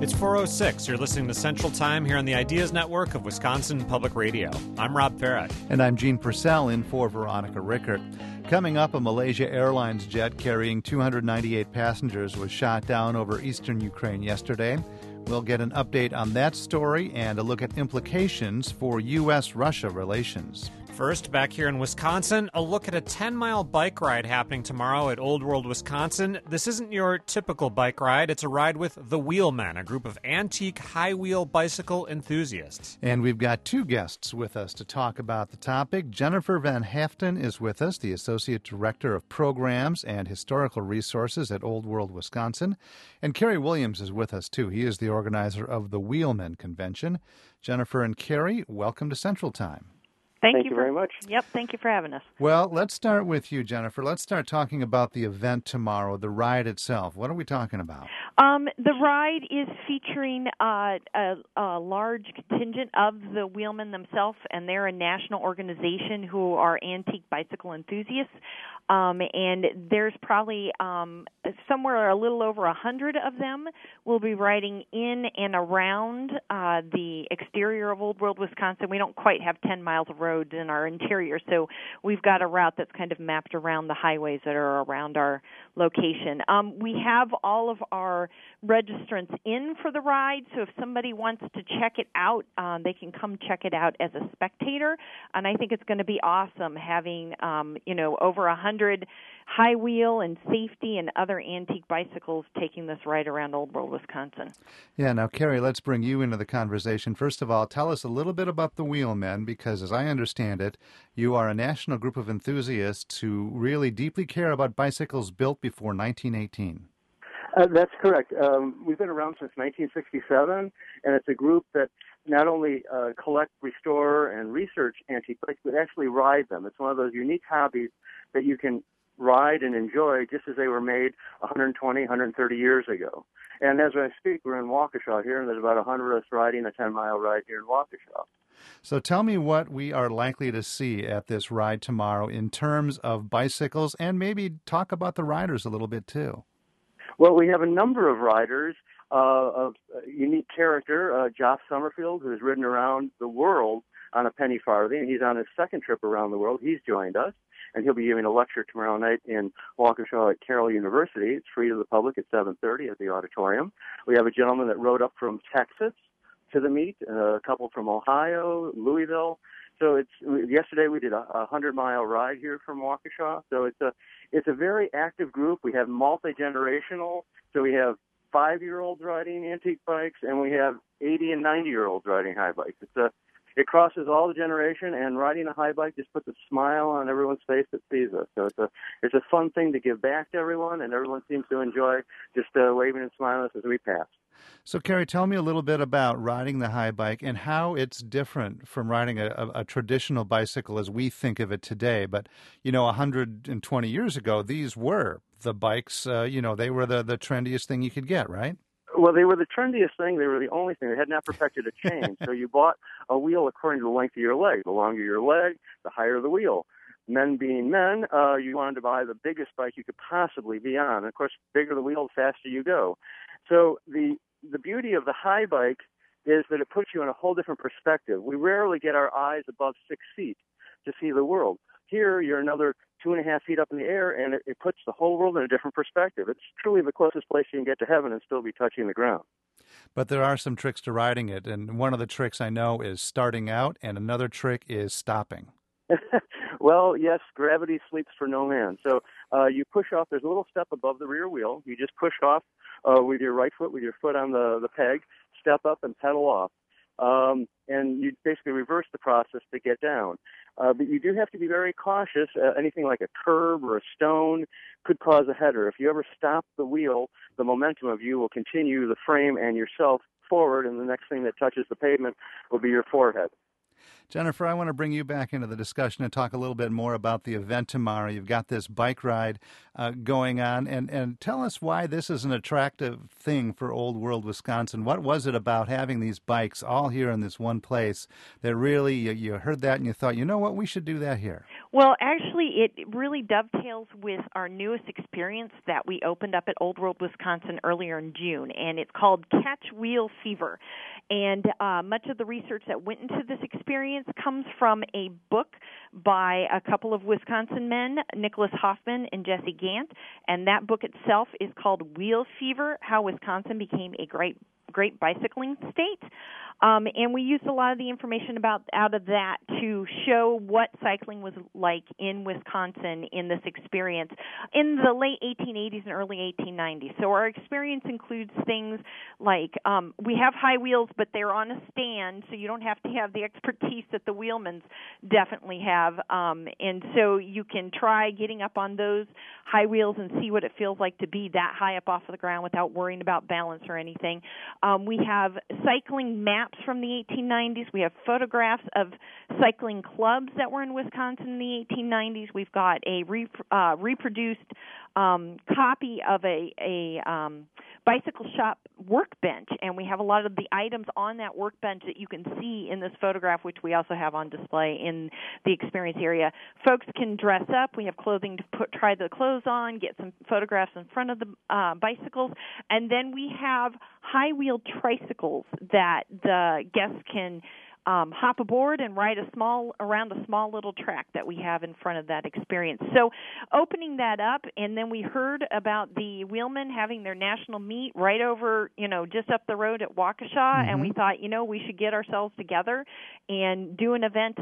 It's 4:06. You're listening to Central Time here on the Ideas Network of Wisconsin Public Radio. I'm Rob Farrett. And I'm Gene Purcell in for Veronica Rickert. Coming up, a Malaysia Airlines jet carrying 298 passengers was shot down over eastern Ukraine yesterday. We'll get an update on that story and a look at implications for U.S.-Russia relations. First, back here in Wisconsin, a look at a 10-mile bike ride happening tomorrow at Old World, Wisconsin. This isn't your typical bike ride. It's a ride with the Wheelmen, a group of antique high-wheel bicycle enthusiasts. And we've got two guests with us to talk about the topic. Jennifer Van Haften is with us, the Associate Director of Programs and Historical Resources at Old World, Wisconsin. And Kerry Williams is with us, too. He is the organizer of the Wheelmen Convention. Jennifer and Kerry, welcome to Central Time. Thank you very much. Yep, thank you for having us. Well, let's start with you, Jennifer. Let's start talking about the event tomorrow, the ride itself. What are we talking about? The ride is featuring a large contingent of the Wheelmen themselves, and they're a national organization who are antique bicycle enthusiasts. And there's probably somewhere a little over 100 of them will be riding in and around the exterior of Old World, Wisconsin. We don't quite have 10 miles of roads in our interior, so we've got a route that's kind of mapped around the highways that are around our location. We have all of our registrants in for the ride, so if somebody wants to check it out, they can come check it out as a spectator, and I think it's going to be awesome having, over 100 high wheel and safety and other antique bicycles taking this ride around Old World, Wisconsin. Yeah, now, Kerry, let's bring you into the conversation. First of all, tell us a little bit about the Wheelmen, because as I understand it, you are a national group of enthusiasts who really deeply care about bicycles built before 1918. That's correct. We've been around since 1967, and it's a group that not only collect, restore, and research antique bikes, but actually ride them. It's one of those unique hobbies that you can ride and enjoy just as they were made 120, 130 years ago. And as I speak, we're in Waukesha here, and there's about 100 of us riding a 10-mile ride here in Waukesha. So tell me what we are likely to see at this ride tomorrow in terms of bicycles, and maybe talk about the riders a little bit, too. Well, we have a number of riders of unique character. Joff Summerfield, who's ridden around the world on a penny farthing, and he's on his second trip around the world. He's joined us, and he'll be giving a lecture tomorrow night in Waukesha at Carroll University. It's free to the public at 7:30 at the auditorium. We have a gentleman that rode up from Texas to the meet, a couple from Ohio, Louisville. So yesterday we did a 100-mile ride here from Waukesha. So it's a very active group. We have multi-generational. So we have 5-year-olds riding antique bikes, and we have 80 and 90-year-olds riding high bikes. It crosses all the generation, and riding a high bike just puts a smile on everyone's face that sees us. So it's a fun thing to give back to everyone, and everyone seems to enjoy just waving and smiling at us as we pass. So, Kerry, tell me a little bit about riding the high bike and how it's different from riding a traditional bicycle as we think of it today. But, 120 years ago, these were the bikes, they were the trendiest thing you could get, right? Well, they were the trendiest thing. They were the only thing. They had not perfected a chain. So you bought a wheel according to the length of your leg. The longer your leg, the higher the wheel. Men being men, you wanted to buy the biggest bike you could possibly be on. And of course, the bigger the wheel, the faster you go. So the beauty of the high bike is that it puts you in a whole different perspective. We rarely get our eyes above 6 feet to see the world. Here, you're another 2.5 feet up in the air, and it puts the whole world in a different perspective. It's truly the closest place you can get to heaven and still be touching the ground. But there are some tricks to riding it, and one of the tricks I know is starting out, and another trick is stopping. Well, yes, gravity sleeps for no man. So you push off. There's a little step above the rear wheel. You just push off with your right foot, with your foot on the peg, step up and pedal off. And you basically reverse the process to get down. But you do have to be very cautious. Anything like a curb or a stone could cause a header. If you ever stop the wheel, the momentum of you will continue the frame and yourself forward, and the next thing that touches the pavement will be your forehead. Jennifer, I want to bring you back into the discussion and talk a little bit more about the event tomorrow. You've got this bike ride going on, and tell us why this is an attractive thing for Old World, Wisconsin. What was it about having these bikes all here in this one place that really, you heard that and you thought, you know what, we should do that here? Well, actually, it really dovetails with our newest experience that we opened up at Old World, Wisconsin earlier in June, and it's called Catch Wheel Fever. And much of the research that went into this experience comes from a book by a couple of Wisconsin men, Nicholas Hoffman and Jesse Gant, and that book itself is called Wheel Fever, How Wisconsin Became a Great Bicycling State. And we used a lot of the information out of that to show what cycling was like in Wisconsin in this experience in the late 1880s and early 1890s. So our experience includes things like we have high wheels, but they're on a stand, so you don't have to have the expertise that the wheelmans definitely have. And so you can try getting up on those high wheels and see what it feels like to be that high up off of the ground without worrying about balance or anything. We have cycling maps from the 1890s. We have photographs of cycling clubs that were in Wisconsin in the 1890s. We've got a reproduced copy of a bicycle shop workbench, and we have a lot of the items on that workbench that you can see in this photograph, which we also have on display in the experience area. Folks can dress up. We have clothing to try the clothes on, get some photographs in front of the bicycles, and then we have high-wheel tricycles that the guests can hop aboard and ride around a small little track that we have in front of that experience. So opening that up, and then we heard about the wheelmen having their national meet right over, just up the road at Waukesha, and we thought, we should get ourselves together and do an event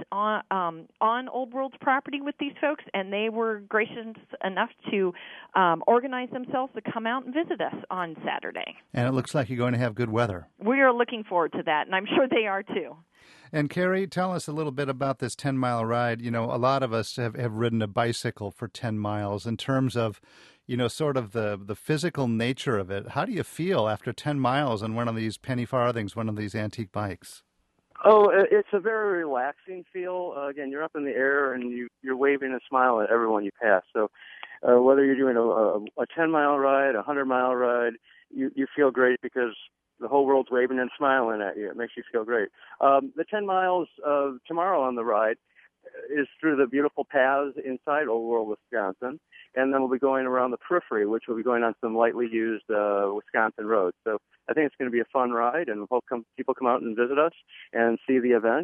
on Old World's property with these folks, and they were gracious enough to organize themselves to come out and visit us on Saturday. And it looks like you're going to have good weather. We are looking forward to that, and I'm sure they are too. And Carrie, tell us a little bit about this 10-mile ride. A lot of us have ridden a bicycle for 10 miles. In terms of, sort of the physical nature of it, how do you feel after 10 miles on one of these penny farthings, one of these antique bikes? Oh, it's a very relaxing feel. Again, you're up in the air and you're waving a smile at everyone you pass. So whether you're doing a 10-mile ride, a 100-mile ride, you feel great because the whole world's waving and smiling at you. It makes you feel great. The 10 miles tomorrow on the ride is through the beautiful paths inside Old World, Wisconsin, and then we'll be going around the periphery, which will be going on some lightly used Wisconsin roads. So I think it's going to be a fun ride, and hope people come out and visit us and see the event.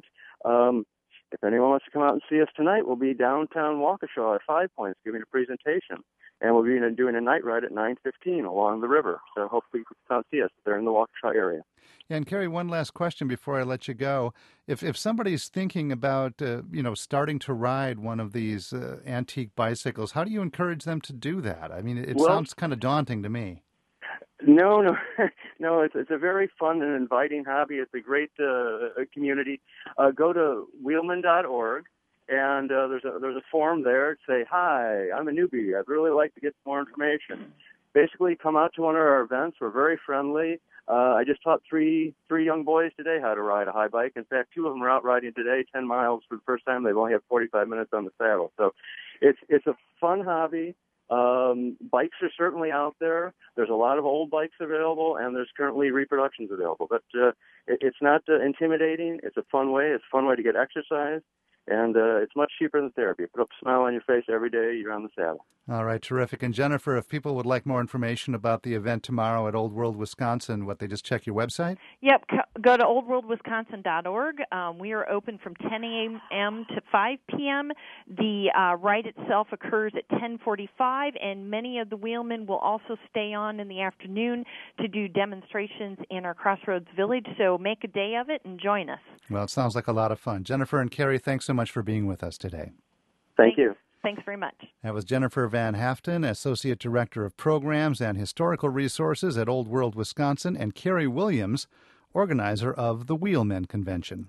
If anyone wants to come out and see us tonight, we'll be downtown Waukesha at 5 Points giving a presentation. And we'll be doing a night ride at 9:15 along the river. So hopefully you can come see us. They're in the Waukesha area. Yeah, and Carrie, one last question before I let you go. If somebody's thinking about, starting to ride one of these antique bicycles, how do you encourage them to do that? I mean, it sounds kind of daunting to me. No, no. It's a very fun and inviting hobby. It's a great community. Go to wheelman.org. And there's a form there to say, hi, I'm a newbie. I'd really like to get some more information. Basically, come out to one of our events. We're very friendly. I just taught three young boys today how to ride a high bike. In fact, 2 of them are out riding today, 10 miles for the first time. They've only had 45 minutes on the saddle. So it's a fun hobby. Bikes are certainly out there. There's a lot of old bikes available, and there's currently reproductions available. But it's not intimidating. It's a fun way. It's a fun way to get exercise. And it's much cheaper than therapy. Put up a smile on your face every day you're on the saddle. All right, terrific. And Jennifer, if people would like more information about the event tomorrow at Old World, Wisconsin, they just check your website? Yep, go to oldworldwisconsin.org. We are open from 10 a.m. to 5 p.m. The ride itself occurs at 10:45, and many of the wheelmen will also stay on in the afternoon to do demonstrations in our Crossroads Village. So make a day of it and join us. Well, it sounds like a lot of fun. Jennifer and Carrie, thanks so much for being with us today. Thank you. Thanks very much. That was Jennifer Van Haften, Associate Director of Programs and Historical Resources at Old World, Wisconsin, and Carrie Williams, organizer of the Wheelmen Convention.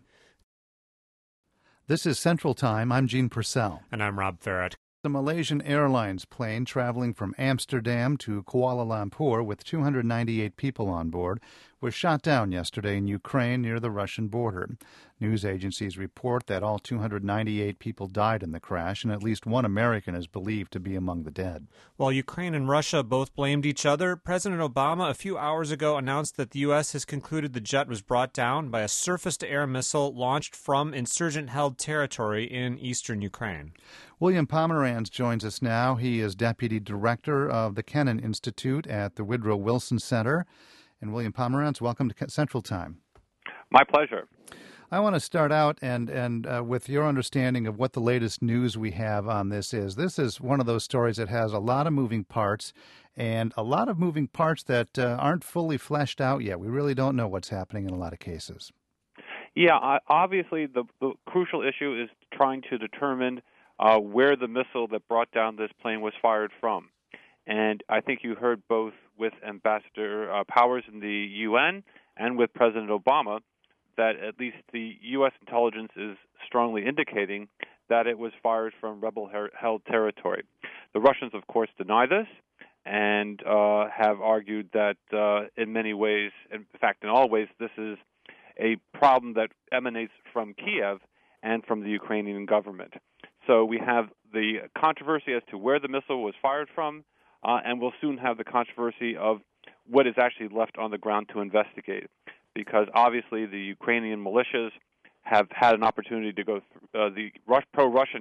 This is Central Time. I'm Gene Purcell. And I'm Rob Farrett. The Malaysian Airlines plane traveling from Amsterdam to Kuala Lumpur with 298 people on board was shot down yesterday in Ukraine near the Russian border. News agencies report that all 298 people died in the crash, and at least one American is believed to be among the dead. While Ukraine and Russia both blamed each other, President Obama a few hours ago announced that the U.S. has concluded the jet was brought down by a surface-to-air missile launched from insurgent-held territory in eastern Ukraine. William Pomeranz joins us now. He is Deputy Director of the Kennan Institute at the Woodrow Wilson Center. And William Pomeranz, welcome to Central Time. My pleasure. I want to start out and with your understanding of what the latest news we have on this is. This is one of those stories that has a lot of moving parts and a lot of moving parts that aren't fully fleshed out yet. We really don't know what's happening in a lot of cases. Yeah, obviously the crucial issue is trying to determine where the missile that brought down this plane was fired from. And I think you heard both with Ambassador Powers in the UN and with President Obama that at least the U.S. intelligence is strongly indicating that it was fired from rebel-held territory. The Russians, of course, deny this and have argued that in many ways, in fact, in all ways, this is a problem that emanates from Kiev and from the Ukrainian government. So we have the controversy as to where the missile was fired from, and we'll soon have the controversy of what is actually left on the ground to investigate. Because obviously the Ukrainian militias have had an opportunity to go through, the pro-Russian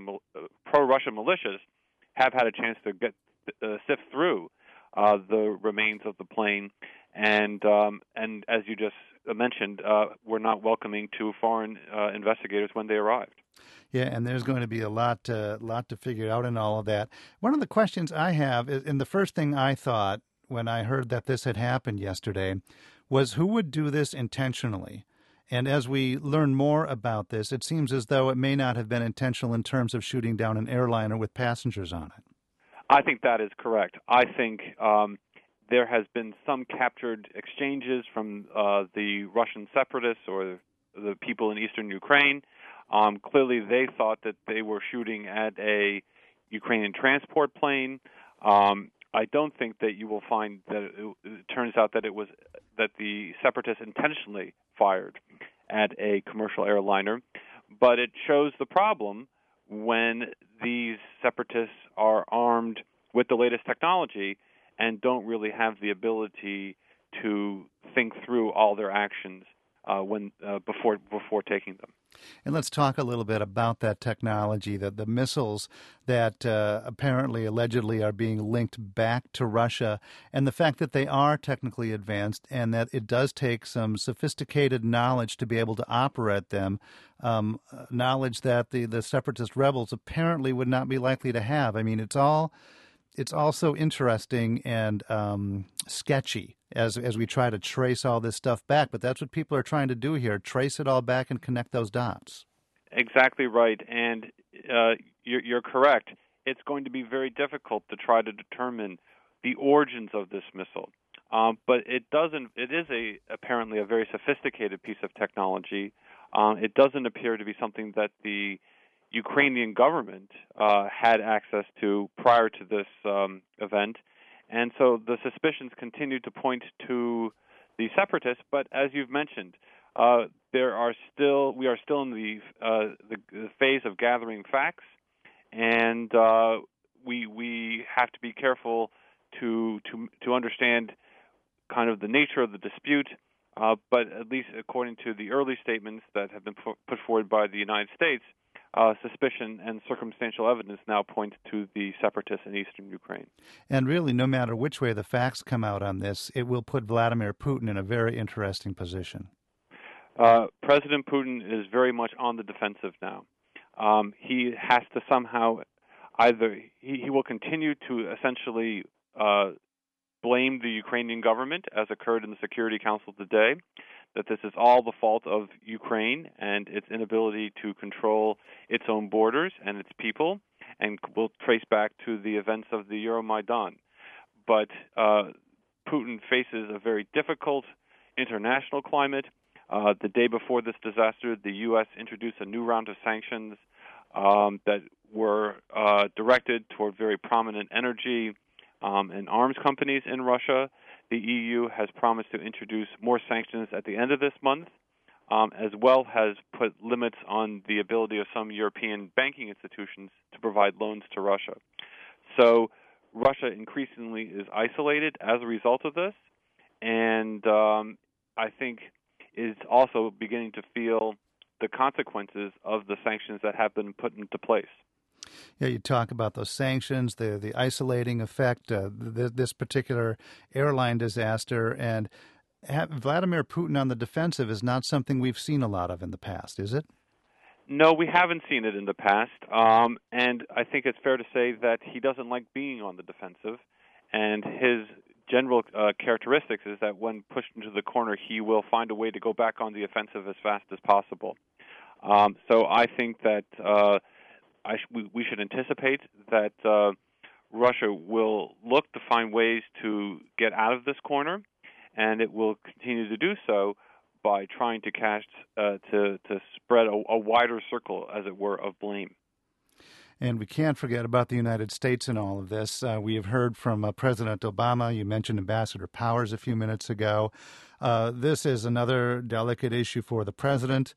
militias have had a chance to sift through the remains of the plane, and as you just mentioned, were not welcoming to foreign investigators when they arrived. Yeah, and there's going to be a lot to figure out in all of that. One of the questions I have is, and the first thing I thought when I heard that this had happened yesterday, was who would do this intentionally? And as we learn more about this, it seems as though it may not have been intentional in terms of shooting down an airliner with passengers on it. I think that is correct. I think there has been some captured exchanges from the Russian separatists or the people in eastern Ukraine. Clearly, they thought that they were shooting at a Ukrainian transport plane. I don't think that you will find that it turns out that that the separatists intentionally fired at a commercial airliner, but it shows the problem when these separatists are armed with the latest technology and don't really have the ability to think through all their actions before taking them. And let's talk a little bit about that technology, the missiles that allegedly are being linked back to Russia, and the fact that they are technically advanced and that it does take some sophisticated knowledge to be able to operate them, knowledge that the separatist rebels apparently would not be likely to have. I mean, it's also interesting and sketchy as we try to trace all this stuff back. But that's what people are trying to do here, trace it all back and connect those dots. Exactly right. And you're correct. It's going to be very difficult to try to determine the origins of this missile. But it is apparently a very sophisticated piece of technology. It doesn't appear to be something that the Ukrainian government had access to prior to this event, and so the suspicions continue to point to the separatists. But as you've mentioned, we are still in the phase of gathering facts, and we have to be careful to understand kind of the nature of the dispute. But at least according to the early statements that have been put forward by the United States, suspicion and circumstantial evidence now point to the separatists in eastern Ukraine. And really, no matter which way the facts come out on this, it will put Vladimir Putin in a very interesting position. President Putin is very much on the defensive now. He has to somehow he will continue to essentially blame the Ukrainian government, as occurred in the Security Council today, that this is all the fault of Ukraine and its inability to control its own borders and its people, and will trace back to the events of the Euromaidan. But Putin faces a very difficult international climate. The day before this disaster, the U.S. introduced a new round of sanctions that were directed toward very prominent energy and arms companies in Russia. the EU has promised to introduce more sanctions at the end of this month, as well as put limits on the ability of some European banking institutions to provide loans to Russia. So Russia increasingly is isolated as a result of this, and I think is also beginning to feel the consequences of the sanctions that have been put into place. Yeah, you talk about those sanctions, the isolating effect, this particular airline disaster, and Vladimir Putin on the defensive is not something we've seen a lot of in the past, is it? No, we haven't seen it in the past, and I think it's fair to say that he doesn't like being on the defensive, and his general characteristics is that when pushed into the corner, he will find a way to go back on the offensive as fast as possible. So I think that we should anticipate that Russia will look to find ways to get out of this corner, and it will continue to do so by trying to to spread a wider circle, as it were, of blame. And we can't forget about the United States in all of this. We have heard from President Obama. You mentioned Ambassador Powers a few minutes ago. This is another delicate issue for the president.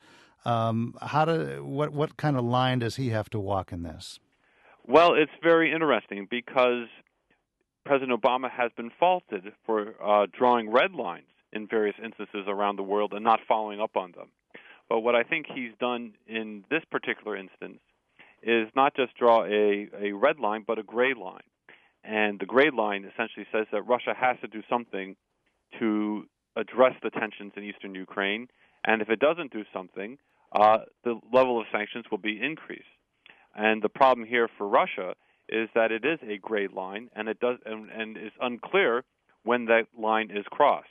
What kind of line does he have to walk in this? Well, it's very interesting because President Obama has been faulted for drawing red lines in various instances around the world and not following up on them. But what I think he's done in this particular instance is not just draw a red line, but a gray line. And the gray line essentially says that Russia has to do something to address the tensions in eastern Ukraine, and if it doesn't do something, the level of sanctions will be increased. And the problem here for Russia is that it is a gray line, and it does and it's unclear when that line is crossed.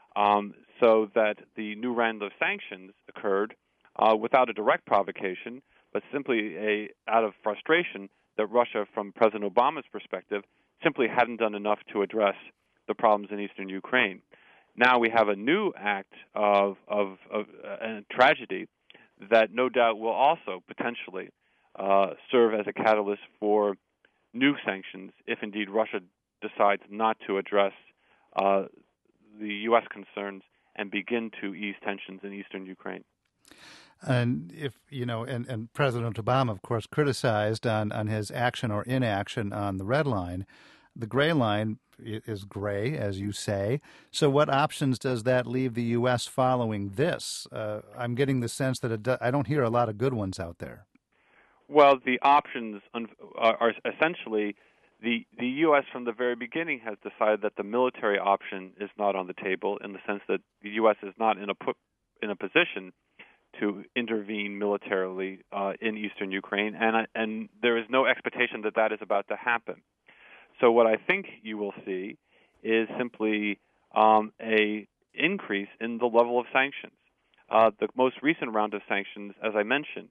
So that the new round of sanctions occurred without a direct provocation, but simply out of frustration that Russia, from President Obama's perspective, simply hadn't done enough to address the problems in eastern Ukraine. Now we have a new act of a tragedy that no doubt will also potentially serve as a catalyst for new sanctions if indeed Russia decides not to address the U.S. concerns and begin to ease tensions in eastern Ukraine. And if and President Obama, of course, criticized on his action or inaction on the red line. The gray line is gray, as you say. So what options does that leave the U.S. following this? I'm getting the sense that I don't hear a lot of good ones out there. Well, the options are essentially the U.S. from the very beginning has decided that the military option is not on the table, in the sense that the U.S. is not in a position to intervene militarily in eastern Ukraine, and there is no expectation that that is about to happen. So what I think you will see is simply a increase in the level of sanctions. The most recent round of sanctions, as I mentioned,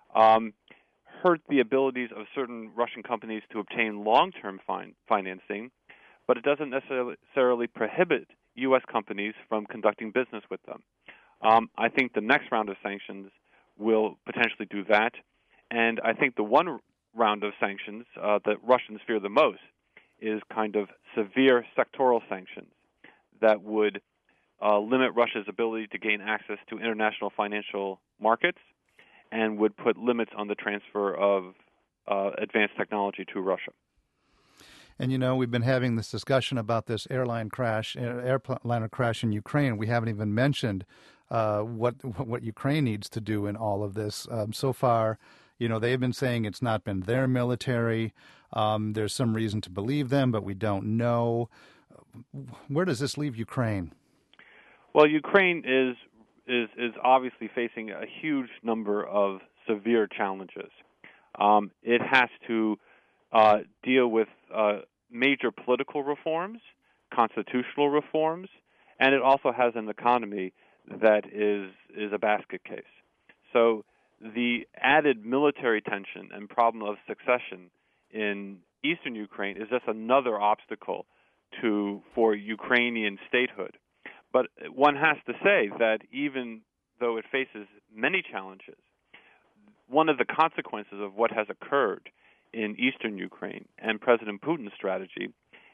hurt the abilities of certain Russian companies to obtain long-term financing, but it doesn't necessarily prohibit U.S. companies from conducting business with them. I think the next round of sanctions will potentially do that, and I think the one round of sanctions that Russians fear the most is kind of severe sectoral sanctions that would limit Russia's ability to gain access to international financial markets and would put limits on the transfer of advanced technology to Russia. And, we've been having this discussion about this airliner crash in Ukraine. We haven't even mentioned what Ukraine needs to do in all of this. So far, they've been saying it's not been their military. There's some reason to believe them, but we don't know. Where does this leave Ukraine? Well, Ukraine is obviously facing a huge number of severe challenges. It has to deal with major political reforms, constitutional reforms, and it also has an economy that is a basket case. So the added military tension and problem of succession in eastern Ukraine is just another obstacle for Ukrainian statehood. But one has to say that even though it faces many challenges, one of the consequences of what has occurred in eastern Ukraine and President Putin's strategy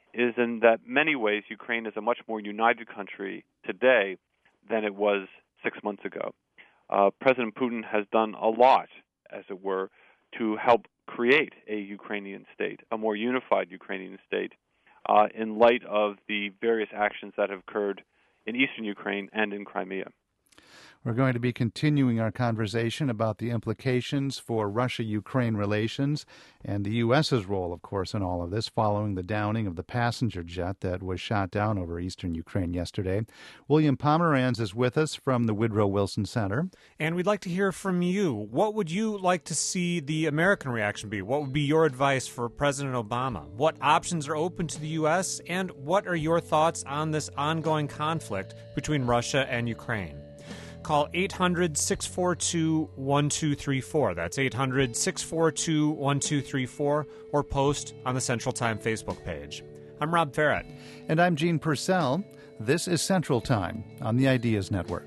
is in that many ways Ukraine is a much more united country today than it was 6 months ago. President Putin has done a lot, as it were, to help create a Ukrainian state, a more unified Ukrainian state, in light of the various actions that have occurred in eastern Ukraine and in Crimea. We're going to be continuing our conversation about the implications for Russia-Ukraine relations and the U.S.'s role, of course, in all of this, following the downing of the passenger jet that was shot down over eastern Ukraine yesterday. William Pomeranz is with us from the Woodrow Wilson Center. And we'd like to hear from you. What would you like to see the American reaction be? What would be your advice for President Obama? What options are open to the U.S., and what are your thoughts on this ongoing conflict between Russia and Ukraine? Call 800-642-1234. That's 800-642-1234, or post on the Central Time Facebook page. I'm Rob Farrett. And I'm Gene Purcell. This is Central Time on the Ideas Network.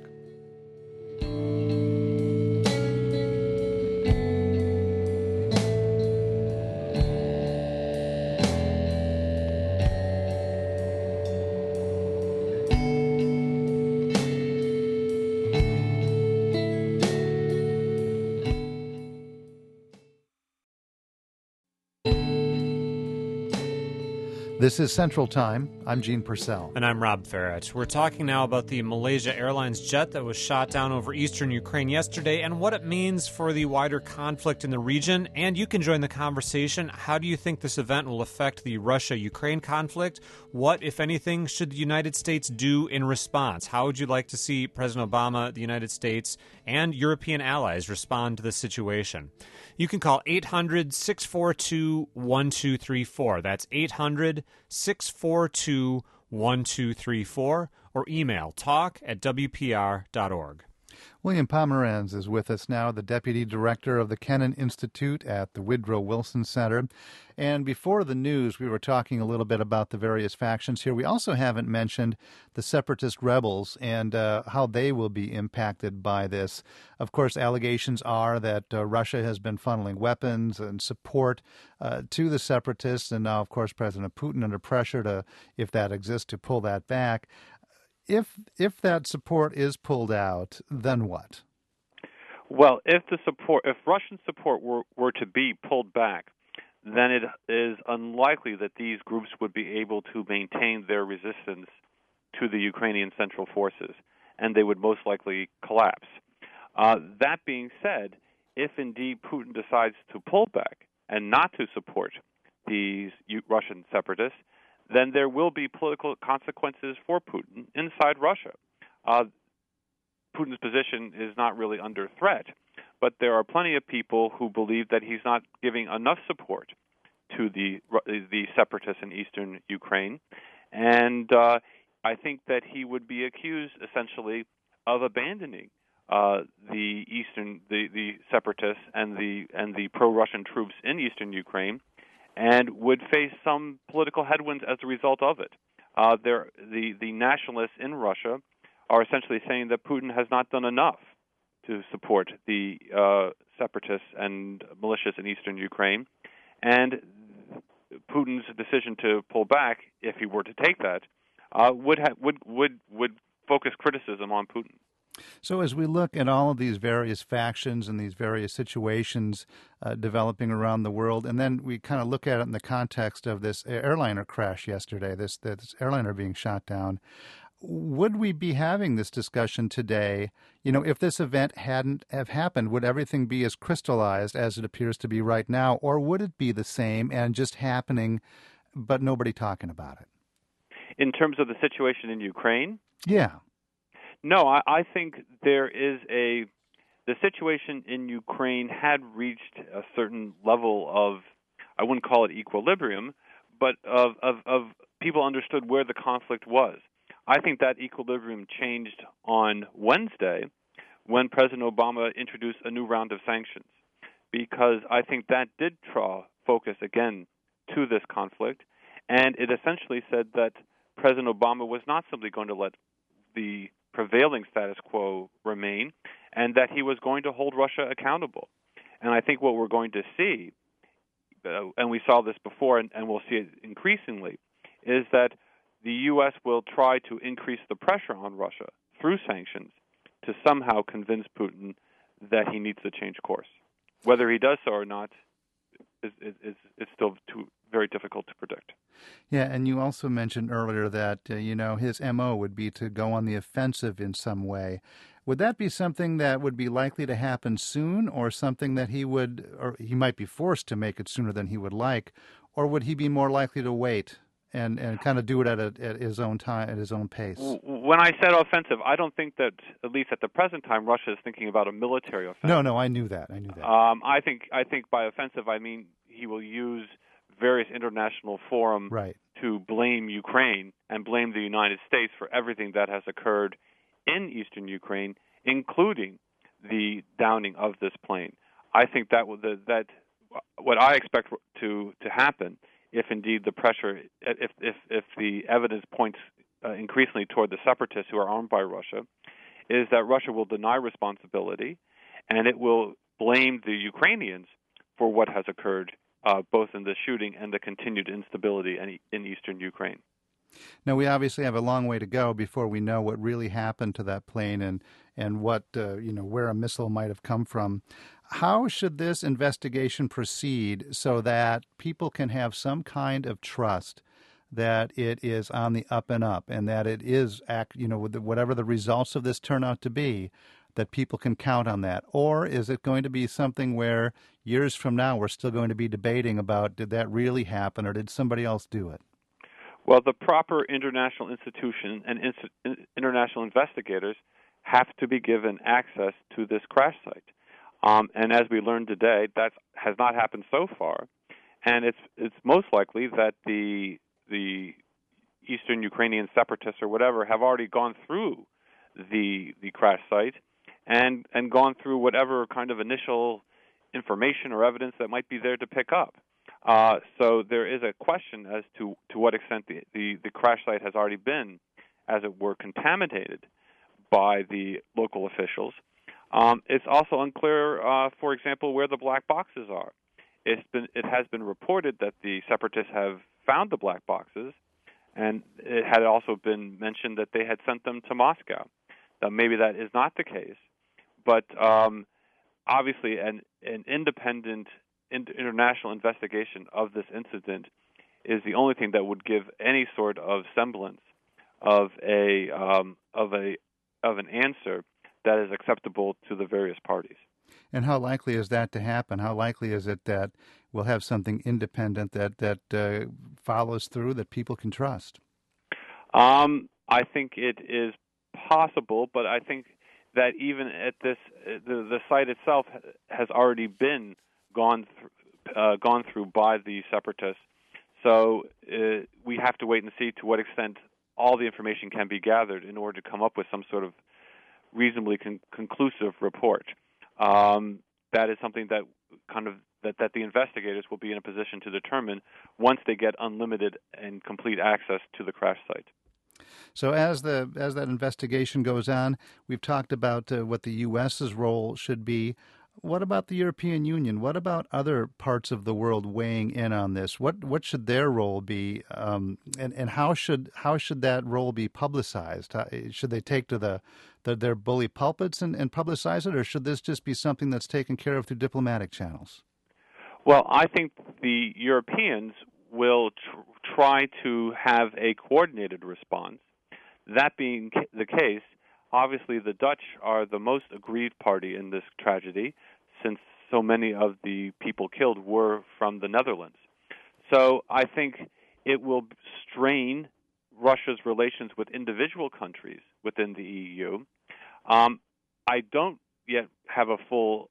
This is Central Time. I'm Gene Purcell. And I'm Rob Farrett. We're talking now about the Malaysia Airlines jet that was shot down over eastern Ukraine yesterday and what it means for the wider conflict in the region. And you can join the conversation. How do you think this event will affect the Russia-Ukraine conflict? What, if anything, should the United States do in response? How would you like to see President Obama, the United States, and European allies respond to this situation? You can call 800-642-1234. That's 800-642-1234, or email talk@wpr.org. William Pomeranz is with us now, the Deputy Director of the Kennan Institute at the Woodrow Wilson Center. And before the news, we were talking a little bit about the various factions here. We also haven't mentioned the separatist rebels and how they will be impacted by this. Of course, allegations are that Russia has been funneling weapons and support to the separatists, and now, of course, President Putin under pressure to, if that exists, to pull that back. If that support is pulled out, then what? Well, if Russian support were to be pulled back, then it is unlikely that these groups would be able to maintain their resistance to the Ukrainian central forces, and they would most likely collapse. That being said, if indeed Putin decides to pull back and not to support these Russian separatists, then there will be political consequences for Putin inside Russia. Putin's position is not really under threat, but there are plenty of people who believe that he's not giving enough support to the separatists in eastern Ukraine, and I think that he would be accused essentially of abandoning the separatists and the pro-Russian troops in eastern Ukraine, and would face some political headwinds as a result of it. The nationalists in Russia are essentially saying that Putin has not done enough to support the separatists and militias in eastern Ukraine, and Putin's decision to pull back, if he were to take that, would focus criticism on Putin. So as we look at all of these various factions and these various situations developing around the world, and then we kind of look at it in the context of this airliner crash yesterday, this airliner being shot down, would we be having this discussion today? You know, if this event hadn't have happened, would everything be as crystallized as it appears to be right now, or would it be the same and just happening, but nobody talking about it? In terms of the situation in Ukraine? Yeah. No, I think the situation in Ukraine had reached a certain level of, I wouldn't call it equilibrium, but of people understood where the conflict was. I think that equilibrium changed on Wednesday when President Obama introduced a new round of sanctions, because I think that did draw focus again to this conflict, and it essentially said that President Obama was not simply going to let the prevailing status quo remain, and that he was going to hold Russia accountable. And I think what we're going to see, and we saw this before and we'll see it increasingly, is that the U.S. will try to increase the pressure on Russia through sanctions to somehow convince Putin that he needs to change course. Whether he does so or not is still very difficult to predict. Yeah, and you also mentioned earlier that, his MO would be to go on the offensive in some way. Would that be something that would be likely to happen soon, or something that he might be forced to make it sooner than he would like, or would he be more likely to wait and kind of do it at his own time, at his own pace? When I said offensive, I don't think that, at least at the present time, Russia is thinking about a military offensive. No, I knew that. I think by offensive I mean he will use various international forums to blame Ukraine and blame the United States for everything that has occurred in eastern Ukraine, including the downing of this plane. I think that what I expect to happen, if indeed the pressure, if the evidence points increasingly toward the separatists who are armed by Russia, is that Russia will deny responsibility, and it will blame the Ukrainians for what has occurred, both in the shooting and the continued instability in eastern Ukraine. Now, we obviously have a long way to go before we know what really happened to that plane and what, where a missile might have come from. How should this investigation proceed so that people can have some kind of trust that it is on the up and up, and that it is, whatever the results of this turn out to be, that people can count on that? Or is it going to be something where years from now we're still going to be debating about, did that really happen or did somebody else do it? Well, the proper international institution and international investigators have to be given access to this crash site. And as we learned today, that has not happened so far. And it's most likely that the Eastern Ukrainian separatists or whatever have already gone through the crash site and gone through whatever kind of initial information or evidence that might be there to pick up. So there is a question as to what extent the crash site has already been, as it were, contaminated by the local officials. It's also unclear, for example, where the black boxes are. It has been reported that the separatists have found the black boxes, and it had also been mentioned that they had sent them to Moscow. Now, maybe that is not the case, but obviously an independent international investigation of this incident is the only thing that would give any sort of semblance of an answer that is acceptable to the various parties. And how likely is that to happen? How likely is it that we'll have something independent that follows through, that people can trust? I think it is possible, but I think that even at this, the site itself has already been gone through by the separatists. So we have to wait and see to what extent all the information can be gathered in order to come up with some sort of reasonably conclusive report. That is something that that the investigators will be in a position to determine once they get unlimited and complete access to the crash site. So as that investigation goes on, we've talked about what the U.S.'s role should be. What about the European Union? What about other parts of the world weighing in on this? What should their role be, and how should that role be publicized? Should they take to their bully pulpits and publicize it, or should this just be something that's taken care of through diplomatic channels? Well, I think the Europeans will try to have a coordinated response. That being the case, obviously the Dutch are the most aggrieved party in this tragedy, since so many of the people killed were from the Netherlands. So I think it will strain Russia's relations with individual countries within the EU. I don't yet have a full.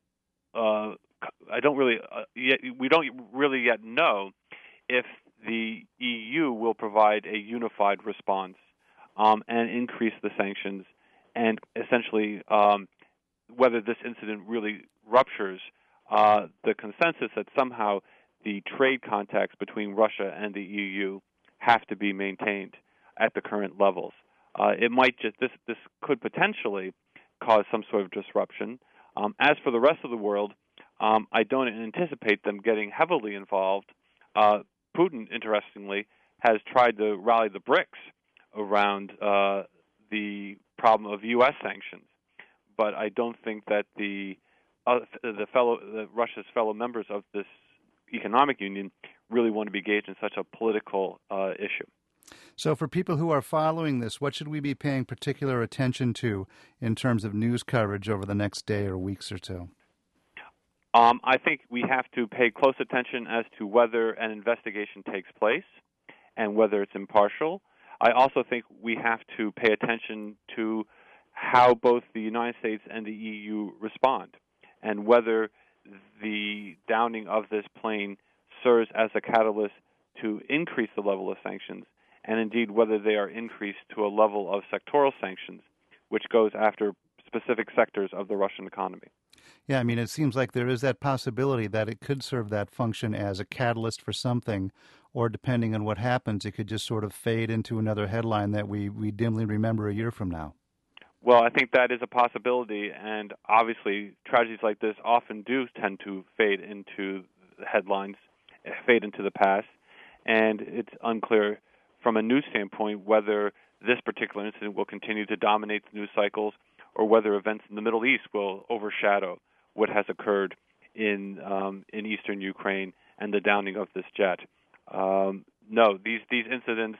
We don't really yet know if the EU will provide a unified response and increase the sanctions, and essentially whether this incident really ruptures the consensus that somehow the trade contacts between Russia and the EU have to be maintained at the current levels. It might this could potentially cause some sort of disruption. As for the rest of the world, I don't anticipate them getting heavily involved. Putin, interestingly, has tried to rally the BRICS around the problem of U.S. sanctions. But I don't think that Russia's fellow members of this economic union really want to be engaged in such a political issue. So for people who are following this, what should we be paying particular attention to in terms of news coverage over the next day or weeks or two? I think we have to pay close attention as to whether an investigation takes place and whether it's impartial. I also think we have to pay attention to how both the United States and the EU respond, and whether the downing of this plane serves as a catalyst to increase the level of sanctions, and indeed whether they are increased to a level of sectoral sanctions, which goes after specific sectors of the Russian economy. Yeah, I mean, it seems like there is that possibility that it could serve that function as a catalyst for something, or depending on what happens, it could just sort of fade into another headline that we dimly remember a year from now. Well, I think that is a possibility, and obviously tragedies like this often do tend to fade into the headlines, fade into the past, and it's unclear from a news standpoint whether this particular incident will continue to dominate the news cycles or whether events in the Middle East will overshadow what has occurred in eastern Ukraine and the downing of this jet. No, these incidents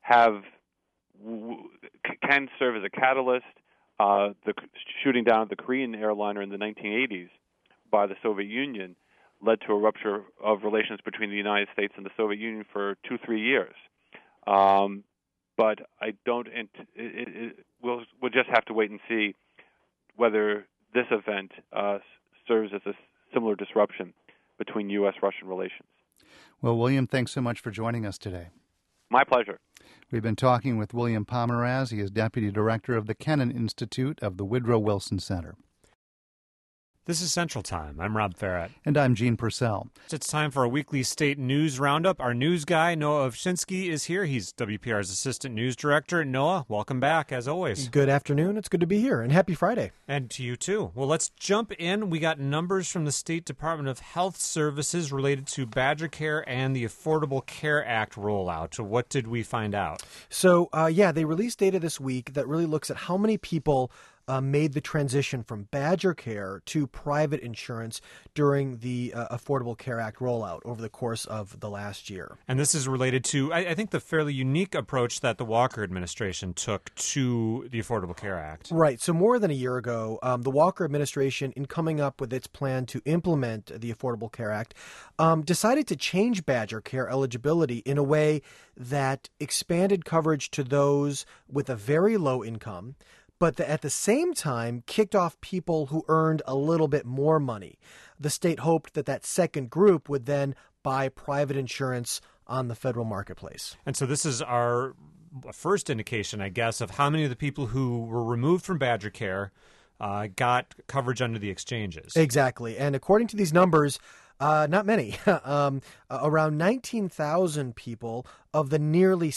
can serve as a catalyst. The shooting down of the Korean airliner in the 1980s by the Soviet Union led to a rupture of relations between the United States and the Soviet Union for 2-3 years. But I don't. We'll just have to wait and see whether this event serves as a similar disruption between U.S.-Russian relations. Well, William, thanks so much for joining us today. My pleasure. We've been talking with William Pomeraz. He is Deputy Director of the Kennan Institute of the Woodrow Wilson Center. This is Central Time. I'm Rob Farrett. And I'm Gene Purcell. It's time for a weekly state news roundup. Our news guy, Noah Ovchinsky, is here. He's WPR's Assistant News Director. Noah, welcome back, as always. Good afternoon. It's good to be here, and happy Friday. And to you, too. Well, let's jump in. We got numbers from the State Department of Health Services related to Badger Care and the Affordable Care Act rollout. What did we find out? So, they released data this week that really looks at how many people made the transition from Badger Care to private insurance during the Affordable Care Act rollout over the course of the last year. And this is related to, I think, the fairly unique approach that the Walker administration took to the Affordable Care Act. Right. So more than a year ago, the Walker administration, in coming up with its plan to implement the Affordable Care Act, decided to change Badger Care eligibility in a way that expanded coverage to those with a very low income, but at the same time kicked off people who earned a little bit more money. The state hoped that second group would then buy private insurance on the federal marketplace. And so this is our first indication, I guess, of how many of the people who were removed from Badger Care got coverage under the exchanges. Exactly. And according to these numbers, not many. Around 19,000 people of the nearly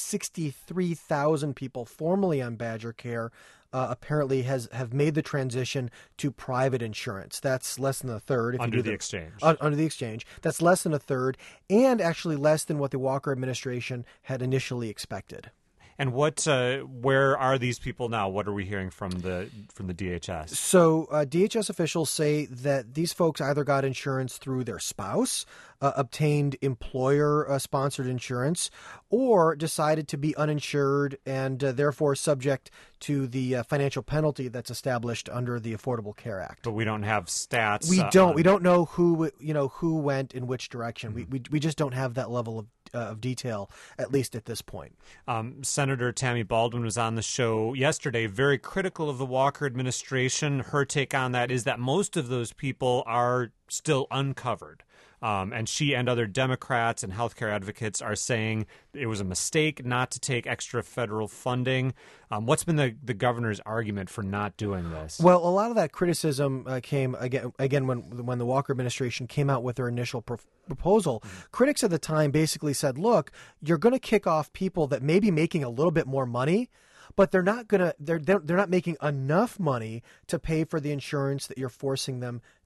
63,000 people formerly on Badger Care apparently have made the transition to private insurance. That's less than a third. Under the exchange. Under the exchange. That's less than a third, and actually less than what the Walker administration had initially expected. And where are these people now? What are we hearing from the DHS? So DHS officials say that these folks either got insurance through their spouse, obtained employer-sponsored insurance, or decided to be uninsured and therefore subject to the financial penalty that's established under the Affordable Care Act. But we don't have stats. We don't. We don't know who went in which direction. Mm-hmm. We just don't have that level of detail, at least at this point. Senator Tammy Baldwin was on the show yesterday, very critical of the Walker administration. Her take on that is that most of those people are still uncovered. And she and other Democrats and healthcare advocates are saying it was a mistake not to take extra federal funding. What's been the governor's argument for not doing this? Well, a lot of that criticism came again when the Walker administration came out with their initial proposal. Mm-hmm. Critics at the time basically said, look, you're going to kick off people that may be making a little bit more money, but they're not making enough money to pay for the insurance that you're forcing them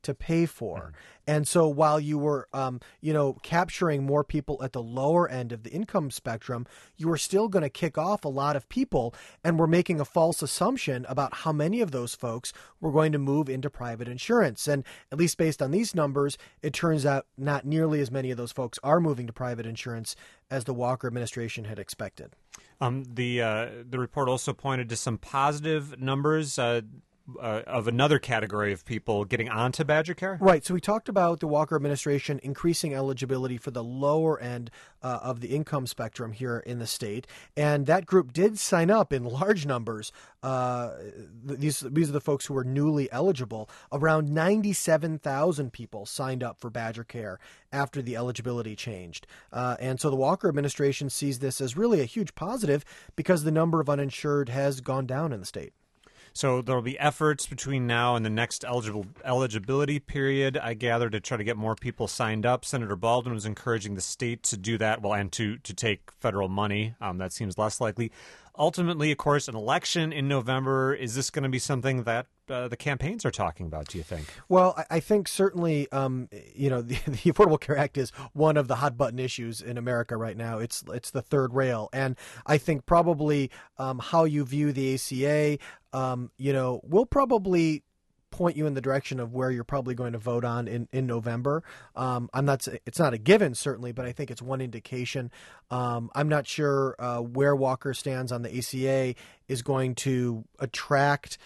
to pay for. And so while you were, capturing more people at the lower end of the income spectrum, you were still going to kick off a lot of people, and we're making a false assumption about how many of those folks were going to move into private insurance. And at least based on these numbers, it turns out not nearly as many of those folks are moving to private insurance as the Walker administration had expected. The report also pointed to some positive numbers of another category of people getting onto Badger Care? Right. So we talked about the Walker administration increasing eligibility for the lower end of the income spectrum here in the state. And that group did sign up in large numbers. These are the folks who were newly eligible. Around 97,000 people signed up for Badger Care after the eligibility changed. And so the Walker administration sees this as really a huge positive because the number of uninsured has gone down in the state. So there will be efforts between now and the next eligibility period, I gather, to try to get more people signed up. Senator Baldwin was encouraging the state to do that, and to take federal money. That seems less likely. Ultimately, of course, an election in November, is this going to be something that the campaigns are talking about, do you think? Well, I think certainly, the Affordable Care Act is one of the hot button issues in America right now. It's the third rail. And I think probably how you view the ACA, will probably point you in the direction of where you're probably going to vote on in November. It's not a given, certainly, but I think it's one indication. I'm not sure where Walker stands on the ACA is going to attract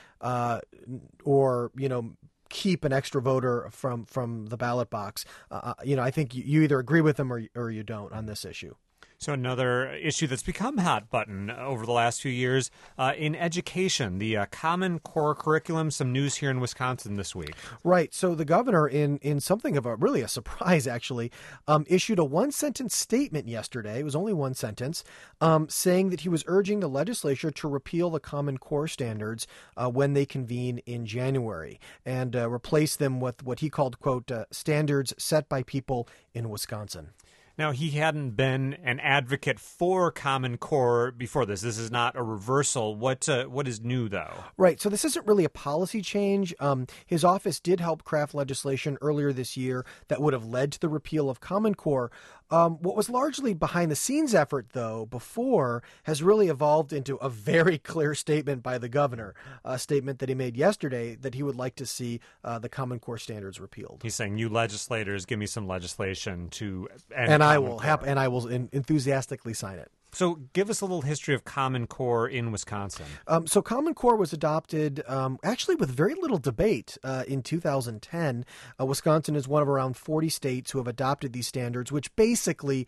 or keep an extra voter from the ballot box. I think you either agree with them or you don't on this issue. So another issue that's become hot button over the last few years in education, the Common Core curriculum, some news here in Wisconsin this week. Right. So the governor, in something of a surprise, actually, issued a one-sentence statement yesterday. It was only one sentence, saying that he was urging the legislature to repeal the Common Core standards when they convene in January and replace them with what he called, quote, standards set by people in Wisconsin. Now, he hadn't been an advocate for Common Core before this. This is not a reversal. What is new, though? Right. So this isn't really a policy change. His office did help craft legislation earlier this year that would have led to the repeal of Common Core. What was largely behind-the-scenes effort, though, before, has really evolved into a very clear statement by the governor, a statement that he made yesterday that he would like to see the Common Core standards repealed. He's saying, you legislators, give me some legislation to end and I will enthusiastically sign it. So give us a little history of Common Core in Wisconsin. So Common Core was adopted actually with very little debate in 2010. Wisconsin is one of around 40 states who have adopted these standards, which basically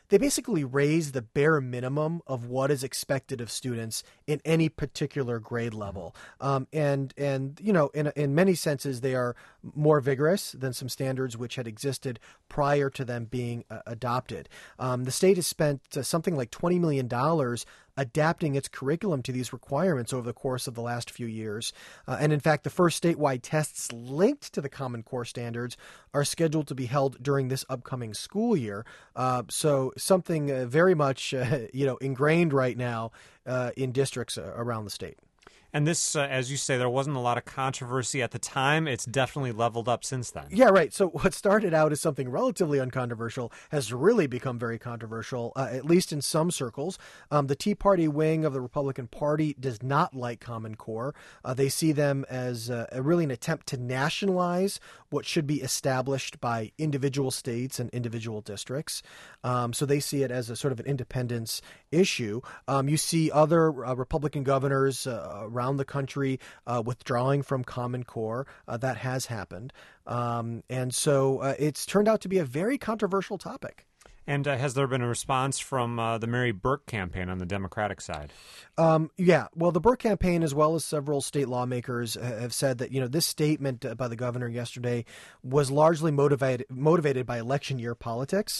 raise the bare minimum of what is expected of students in any particular grade level. In many senses, they are more vigorous than some standards which had existed prior to them being adopted. The state has spent something like $20 million adapting its curriculum to these requirements over the course of the last few years. And in fact, the first statewide tests linked to the Common Core standards are scheduled to be held during this upcoming school year. So something very much, ingrained right now in districts around the state. And this, as you say, there wasn't a lot of controversy at the time. It's definitely leveled up since then. Yeah, right. So what started out as something relatively uncontroversial has really become very controversial, at least in some circles. The Tea Party wing of the Republican Party does not like Common Core. They see them as really an attempt to nationalize what should be established by individual states and individual districts. So they see it as a sort of an independence issue. You see other Republican governors around the country withdrawing from Common Core. That has happened. And so it's turned out to be a very controversial topic. And has there been a response from the Mary Burke campaign on the Democratic side? Yeah. Well, the Burke campaign, as well as several state lawmakers, have said that, this statement by the governor yesterday was largely motivated by election year politics.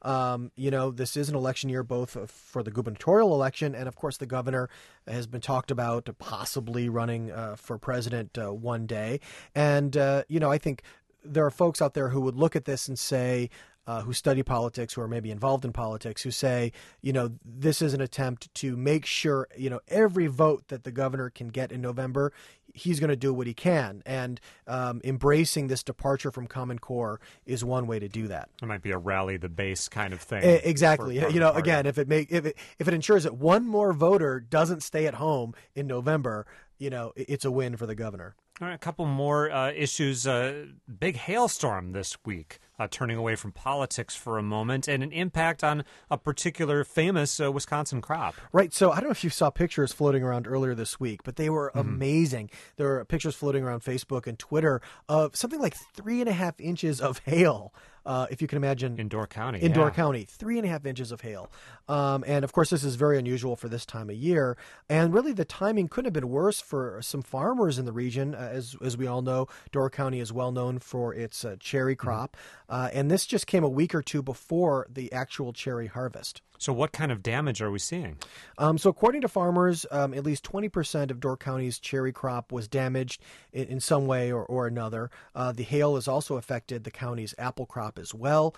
This is an election year both for the gubernatorial election and, of course, the governor has been talked about possibly running for president one day. And, I think there are folks out there who would look at this and say, who study politics, who are maybe involved in politics, who say, this is an attempt to make sure, every vote that the governor can get in November, he's going to do what he can. And embracing this departure from Common Core is one way to do that. It might be a rally the base kind of thing. Exactly. Again, if it ensures that one more voter doesn't stay at home in November, it's a win for the governor. All right, a couple more issues. Big hailstorm this week, turning away from politics for a moment, and an impact on a particular famous Wisconsin crop. Right. So I don't know if you saw pictures floating around earlier this week, but they were amazing. There were pictures floating around Facebook and Twitter of something like 3.5 inches of hail. If you can imagine. In Door County. 3.5 inches of hail. And of course, this is very unusual for this time of year. And really, the timing couldn't have been worse for some farmers in the region. As we all know, Door County is well known for its cherry crop. And this just came a week or two before the actual cherry harvest. So what kind of damage are we seeing? So according to farmers, at least 20% of Door County's cherry crop was damaged in some way or another. The hail has also affected the county's apple crop as well.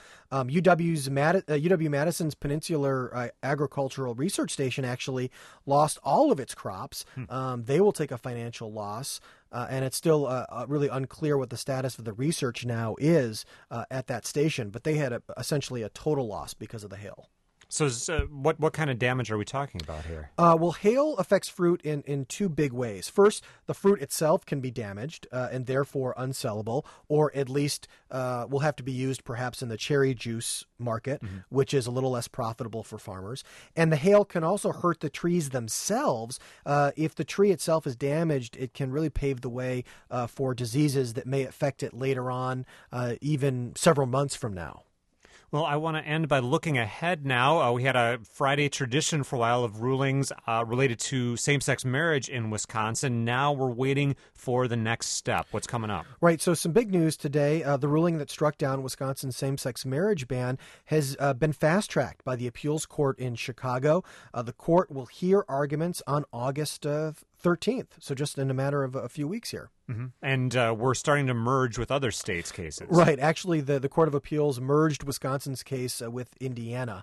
UW-Madison's Peninsular Agricultural Research Station actually lost all of its crops. They will take a financial loss. And it's still really unclear what the status of the research now is at that station. But they had essentially a total loss because of the hail. So what kind of damage are we talking about here? Well, hail affects fruit in two big ways. First, the fruit itself can be damaged and therefore unsellable, or at least will have to be used perhaps in the cherry juice market, which is a little less profitable for farmers. And the hail can also hurt the trees themselves. If the tree itself is damaged, it can really pave the way for diseases that may affect it later on, even several months from now. Well, I want to end by looking ahead now. We had a Friday tradition for a while of rulings related to same-sex marriage in Wisconsin. Now we're waiting for the next step. What's coming up? Right, so some big news today. The ruling that struck down Wisconsin's same-sex marriage ban has been fast-tracked by the appeals court in Chicago. The court will hear arguments on August 13th, so just in a matter of a few weeks here. And we're starting to merge with other states' cases. Right. Actually, the Court of Appeals merged Wisconsin's case with Indiana.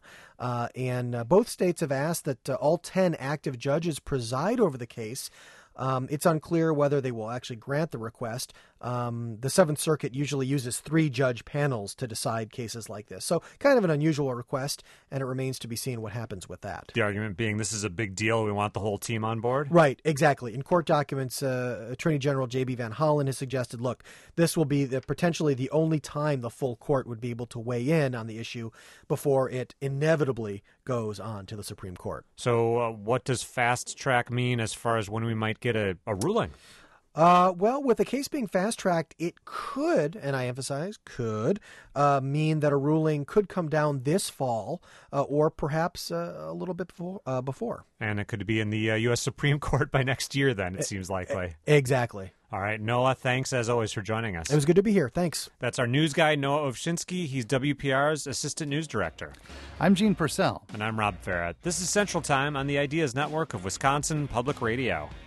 And both states have asked that all 10 active judges preside over the case. It's unclear whether they will actually grant the request. The Seventh Circuit usually uses 3-judge panels to decide cases like this. So kind of an unusual request, and it remains to be seen what happens with that. The argument being this is a big deal. We want the whole team on board? Right, exactly. In court documents, Attorney General J.B. Van Hollen has suggested, look, this will be potentially the only time the full court would be able to weigh in on the issue before it inevitably goes on to the Supreme Court. So what does fast track mean as far as when we might get a ruling? Well, with the case being fast-tracked, it could, and I emphasize could, mean that a ruling could come down this fall or perhaps a little bit before. And it could be in the U.S. Supreme Court by next year then, it seems likely. Exactly. All right, Noah, thanks as always for joining us. It was good to be here. Thanks. That's our news guy, Noah Ovchinsky. He's WPR's Assistant News Director. I'm Gene Purcell. And I'm Rob Farrett. This is Central Time on the Ideas Network of Wisconsin Public Radio.